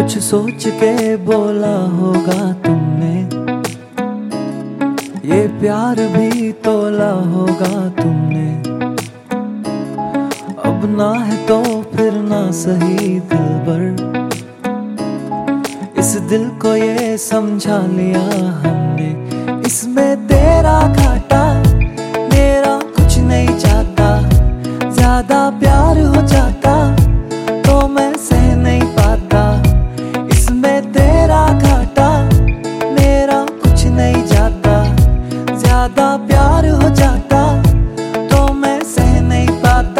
कुछ सोच के बोला होगा तुमने, ये प्यार भी तोला होगा तुमने। अब ना है तो फिर ना सही दिलबर, इस दिल को ये समझा लिया हमने। इसमें तेरा घाटा मेरा कुछ नहीं जाता, ज्यादा प्यार हो जाता तो मैं सह नहीं पाता। इसमें तेरा घाटा मेरा कुछ नहीं जाता, ज्यादा प्यार हो जाता तो मैं सह नहीं पाता।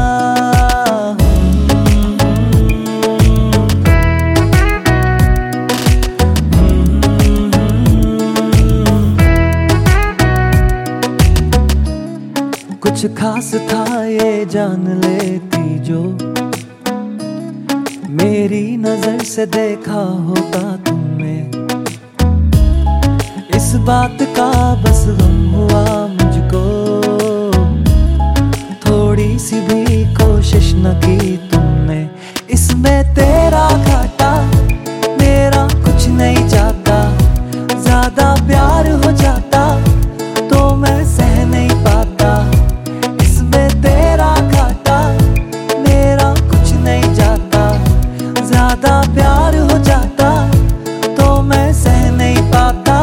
कुछ खास था ये जान लेती जो, मेरी नजर से देखा होता तुमने। इस बात का बस गम हुआ मुझको, थोड़ी सी भी कोशिश न की तुमने। इसमें तेरा घाटा मेरा कुछ नहीं जाता, ज्यादा प्यार हो जाता तो मैं सह नहीं पाता। इसमें तेरा घाटा मेरा कुछ नहीं जाता, ज्यादा प्यार हो जाता तो मैं सह नहीं पाता।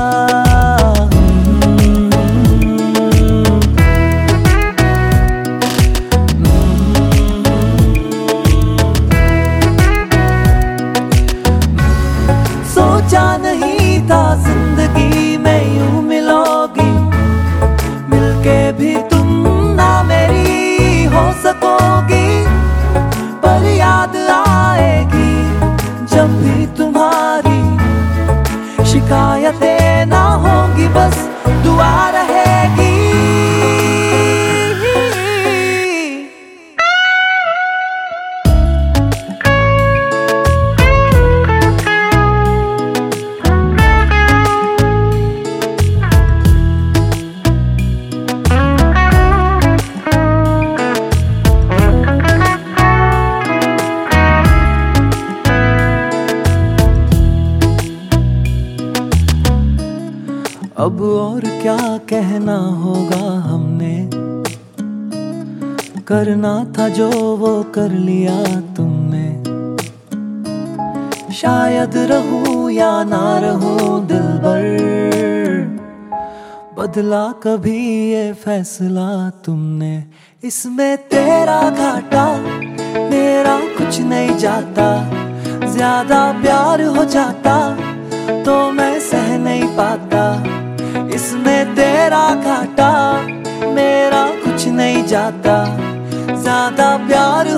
सोचा नहीं था जिंदगी में यूं मिलोगी, मिलके भी तुम ना मेरी हो सकोगी। पर याद आएगी जब भी तुम्हारी, शिकायतें ना होंगी बस दुआ रहेगी। अब और क्या कहना होगा हमने, करना था जो वो कर लिया तुमने। शायद रहूं या ना रहूं दिलबर, बदला कभी ये फैसला तुमने। इसमें तेरा घाटा मेरा कुछ नहीं जाता, ज्यादा प्यार हो जाता तो मैं सह नहीं पाता। इसमें तेरा घाटा मेरा कुछ नहीं जाता, ज्यादा प्यार